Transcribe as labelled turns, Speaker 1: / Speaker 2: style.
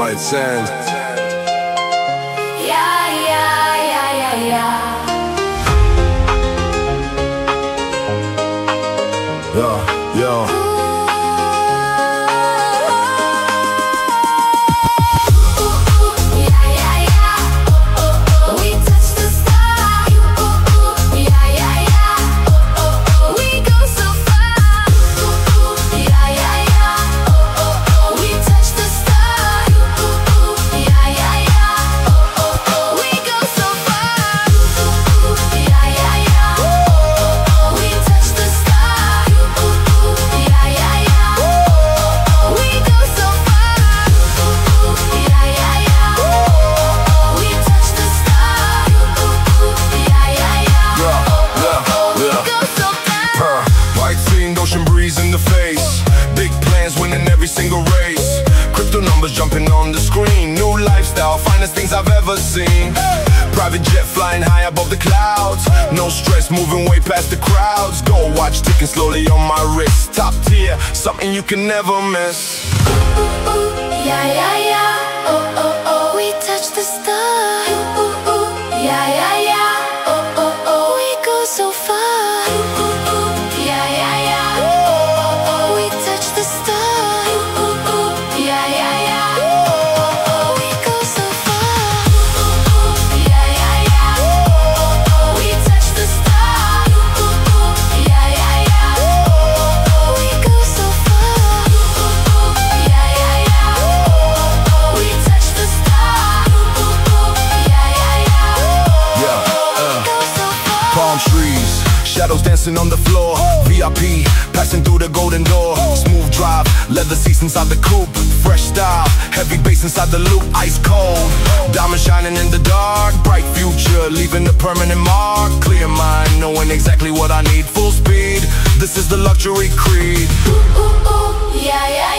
Speaker 1: White Sand.
Speaker 2: Yeah, yeah, yeah, yeah, yeah.
Speaker 1: Yo. Ocean breeze in the face, big plans winning every single race. Crypto numbers jumping on the screen, new lifestyle, finest things I've ever seen. Private jet flying high above the clouds, no stress, moving way past the crowds. Gold watch ticking slowly on my wrist, top tier, something you can never miss.
Speaker 2: Ooh, ooh, ooh, yeah, yeah, yeah. Oh, oh, oh, we touch the stars. Ooh, ooh, ooh, yeah, yeah, yeah. Oh, oh, oh, we go so far. Ooh, ooh, ooh, yeah, yeah, yeah.
Speaker 1: Palm trees, shadows dancing on the floor. VIP, passing through the golden door. Smooth drive, leather seats inside the coupe. Fresh style, heavy bass inside the loop. Ice cold, diamond shining in the dark. Bright future, leaving a permanent mark. Clear mind, knowing exactly what I need. Full speed, this is the luxury creed.
Speaker 2: Ooh, ooh, ooh, yeah, yeah,